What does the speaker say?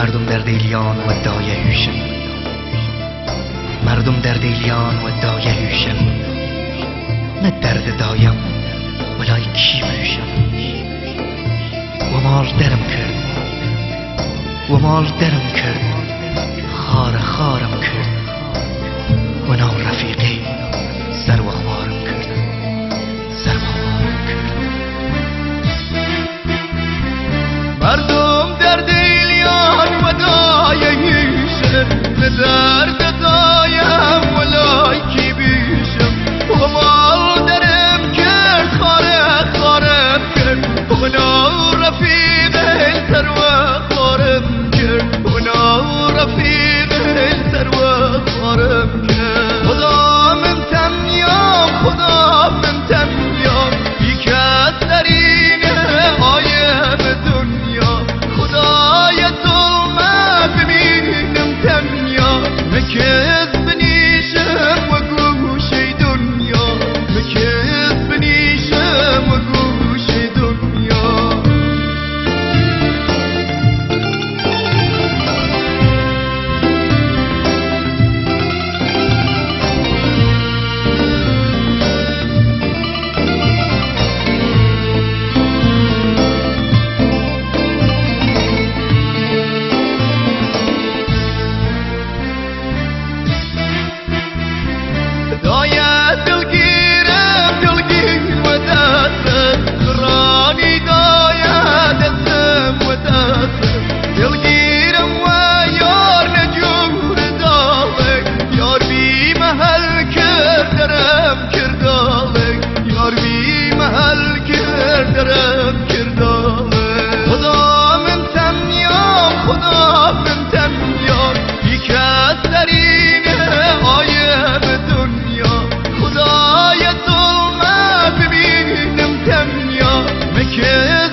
مردم در دیلیان و دایه هوشن، مردم در دیلیان و دایه هوشن، نه درد دایم ولای کی بوشم. و مال درم کرد و مال درم کرد، خار خارم کرد و نام رفیقی سر و خوارم کرد، سر و خوارم کرد. مردم در دیلیان و دایه هوشن، نه درد دایم ولای کی بوشم. و مال درم کرد خاره خارم کرد و نام رفیقی سر و خوارم کرد، و نام رفیقی سر و خوارم کرد. خدا من تنیام، خدا من تنیام، یک از درینه آیم دنیا. خدای ظلمه ببینم تنیا، مکز بنیشم و گوشه دنیا، مکز بنیشم و گوشه دنیا. دایه دلگیرم دلگیر و دستم، رانی دایه دستم و دستم. دلگیرم و یار نجور دالک، یار بی محل کردرم کردالک، یار بی محل کردرم کردالک. خدا من تنیام، خدا من تنیام، یک از درینه آیم دنیا. خدای ظلمه ببینم تنیا، مکه